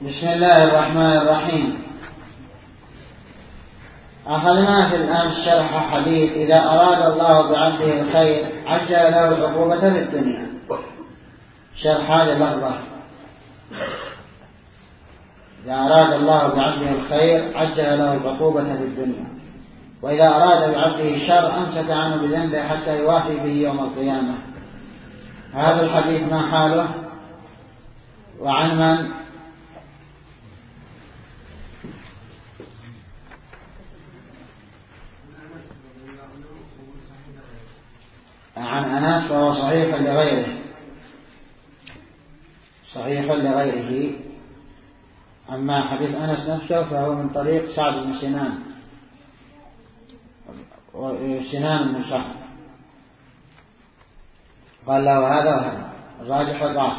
بسم الله الرحمن الرحيم. أخذنا في الأمس شرح حديث إذا أراد الله بعبده الخير عجل له العقوبة في الدنيا. شرح هذه اللفظة: إذا أراد الله بعبده الخير عجل له العقوبة في الدنيا، وإذا أراد بعبده الشر أمسك عنه بذنبه حتى يوافي به يوم القيامة. هذا الحديث ما حاله وعن من؟ عن أنس، فهو صحيح لغيره. أما حديث أنس نفسه فهو من طريق سعد بن سنان بن سعد، قال له هذا وهذا، الراجح ضعف،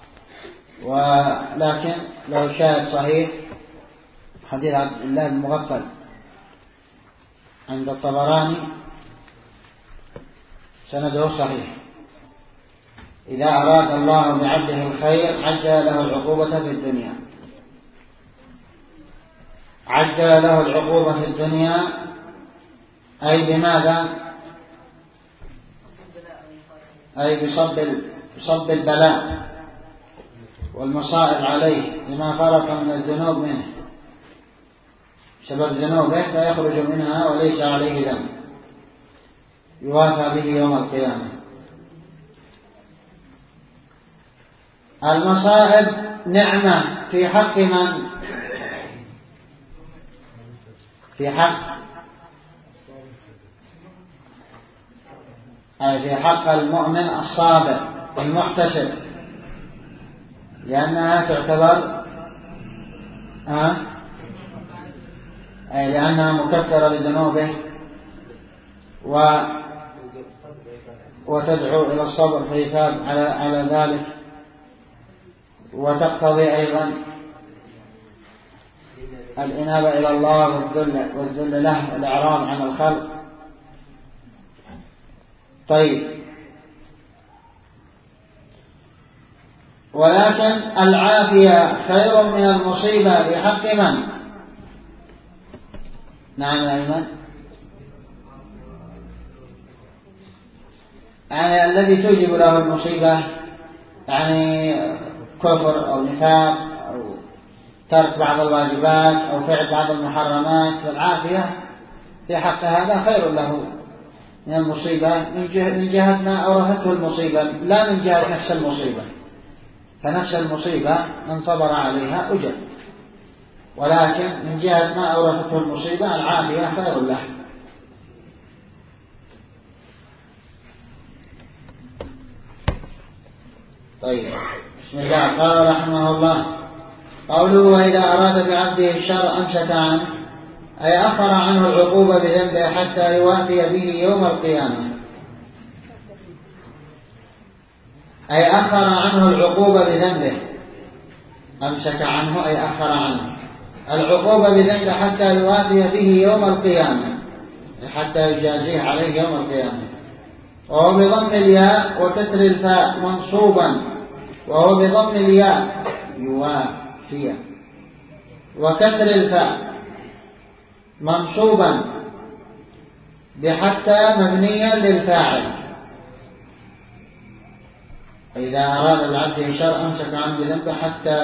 ولكن له شاهد صحيح حديث عبد الله بن مغفل عند الطبراني سنده صحيح: إذا أراد الله بعبده الخير عجل له العقوبة في الدنيا. عجل له العقوبة في الدنيا أي بماذا؟ أي بصب البلاء والمصائب عليه لما فرط من الذنوب منه، سبب ذنوبه فيخرج منها وليس عليه ذنب، يوافى به يوم القيامة. المصائب نعمة في حق من؟ في حق المؤمن الصابر المحتسب، لأنها تعتبر لأنها مكفرة لذنوبه وتدعو إلى الصبر فيثاب على ذلك، وتقتضي أيضا الإنابة إلى الله والذل له والإعراض عن الخلق. طيب، ولكن العافية خير من المصيبة في حق من؟ نعم يا أيمن. يعني الذي توجب له المصيبة، يعني كفر أو نفاق أو ترك بعض الواجبات أو فعل بعض المحرمات، والعافية في حق هذا خير له من المصيبة من جهة ما أورثته المصيبة، لا من جهة نفس المصيبة. فنفس المصيبة من صبر عليها أجر، ولكن من جهة ما أورثته المصيبة العافية خير له. طيب، بسم الله. قال رحمه الله: قوله وإذا أراد بعبده الشر أمسك عنه، أي أخر عنه العقوبة بذنبه حتى يوافي به يوم القيامة. أي أخر عنه العقوبة بذنبه، أمسك عنه أي أخر عنه العقوبة بذنبه حتى يوافي به يوم القيامة، حتى يجازيه عليه يوم القيامة. وهو بضم الياء وكسر الفاء منصوبا، وهو بضم الياء يوافي وكسر الفاء منصوبا بحتى مبنيا للفاعل. إذا أراد العبد الشر أمسك عنه بذنبه حتى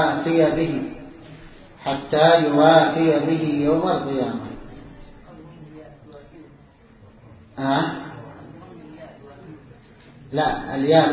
يوافي به يوم القيامة. لا، الياء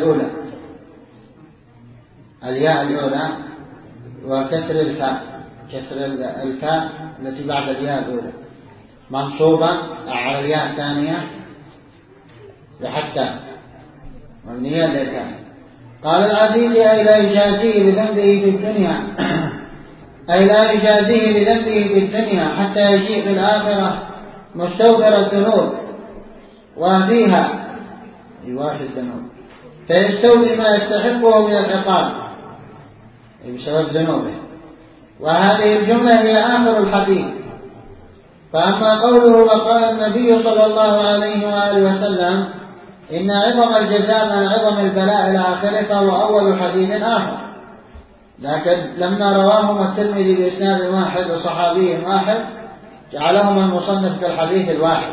الأولى وكسر الفاء، كسر الفاء التي بعد الياء الأولى منصوبا على الياء الثانية لحتى مبنيا للفاء. قال العزيز: أي لا يجازيه بذنبه في الدنيا أي لا يجازيه بذنبه في الدنيا حتى يجيء في الآخرة مستوفر الذنوب وفيها يوافي الذنوب فيستوفي ما يستحقه من العقاب بسبب ذنوبه. وهذه الجملة هي آخر الحديث. فأما قوله وقال النبي صلى الله عليه وآله وسلم إن عظم الجزاء من عظم البلاء إلى آخره، فهو أول حديث آخر. لكن لما رواهما الترمذي بإسناد واحد وصحابي واحد جعلهما المصنف كالحديث الواحد.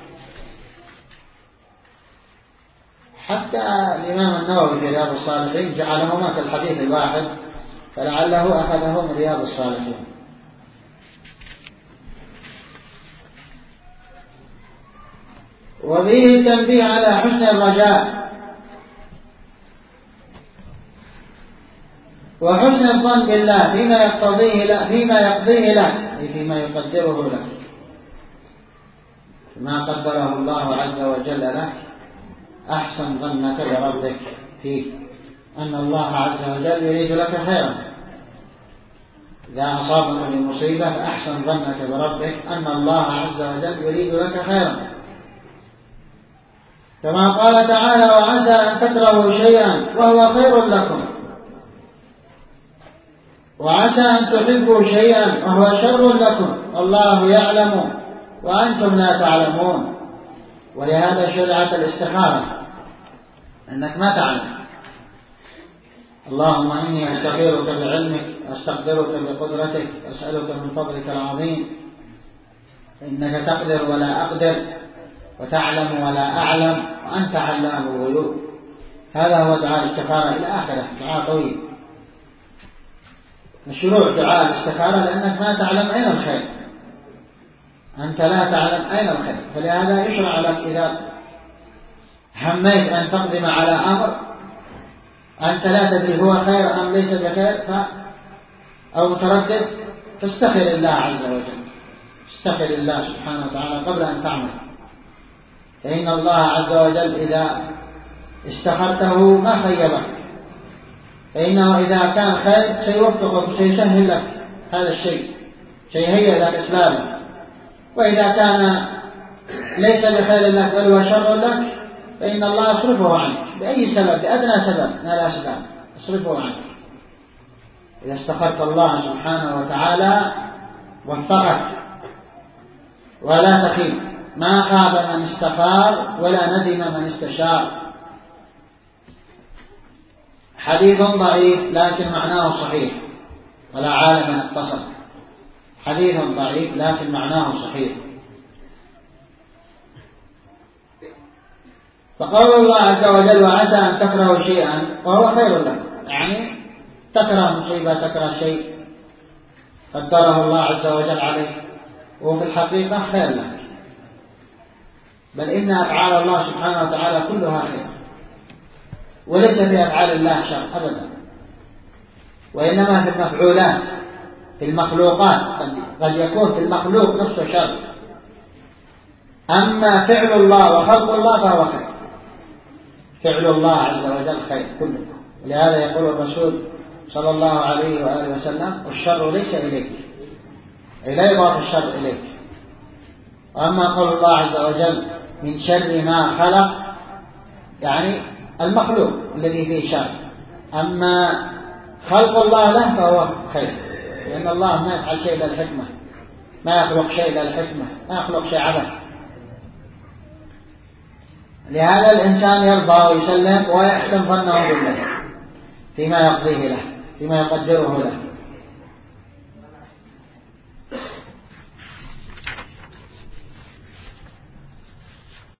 حتى الإمام النووي في رياض الصالحين جعلهما كالحديث الواحد، فلعله أخذه من رياض الصالحين. وفيه التنبيه على حسن الرجاء وحسن الظن بالله فيما يقضيه له، أي فيما يقدره له، ما قدره الله عز وجل لك أحسن ظنك بربك فيه أن الله عز وجل يريد لك خيرا. إذا أصابك بمصيبة فأحسن ظنك بربك أن الله عز وجل يريد لك خيرا، كما قال تعالى: وعسى أن تكرهوا شيئا وهو خير لكم، وعسى أن تحبوا شيئا وهو شر لكم، والله يعلم وأنتم لا تعلمون. ولهذا شرعت الاستخارة، أنك ما تعلم. اللهم إني أستخيرك بعلمك، أستقدرك بقدرتك، أسألك من فضلك العظيم، إنك تقدر ولا أقدر، وتعلم ولا أعلم، وأنت علام الغيوب. هذا هو دعاء الاستخارة إلى آخره، دعاء طويل. مشروع دعاء الاستخارة لأنك ما تعلم أين الخير، أنت لا تعلم أين الخير، فلهذا يشرع لك إذا هميت أن تقدم على أمر أنت لا تدري هو خير أم ليس بخير أو متردد، فاستخر الله عز وجل، استخر الله سبحانه وتعالى قبل أن تعمل، فإن الله عز وجل إذا استخرته ما خيبك، فإنه إذا كان خير سيوفقك، سيسهل لك هذا الشيء، سيهيئ لك أسبابه. وإذا كان ليس بخير لك بل هو شر لك فإن الله يصرفه عنك بأي سبب، بأدنى سبب من الأسباب يصرفه عنك. إذا استخرت الله سبحانه وتعالى وفقك ولا تخيب. ما خاب من استخار ولا ندم من استشار. حديث ضعيف لكن معناه صحيح، ولا عالم اتصل. حديث ضعيف لكن معناه صحيح. فقول الله عز وجل: وعسى أن تكرهوا شيئا وهو خير لكم، يعني تكره مصيبة، تكره شيء قدره الله عز وجل عليك وهو في الحقيقة خير لك، بل إن أفعال الله سبحانه وتعالى كلها خير، وليس في أفعال الله شر أبدا، وإنما في المفعولات، في المخلوقات قد يكون في المخلوق نفسه شر، أما فعل الله وخلق الله فهو خير. فعل الله عز وجل خير كله. ولهذا يقول الرسول صلى الله عليه وآله وسلم: والشر ليس إليك، أي لا يضاف الشر إليك. وأما قول الله عز وجل: من شر ما خلق، يعني المخلوق الذي فيه شر، أما خلق الله له فهو خير، لأن الله ما يفعل شيء إلا الحكمة، ما يخلق شيء إلا الحكمة، ما يخلق شيء عبث. لهذا الإنسان يرضى ويسلم ويحسن ظنه بالله فيما يقضيه له، فيما يقدره له.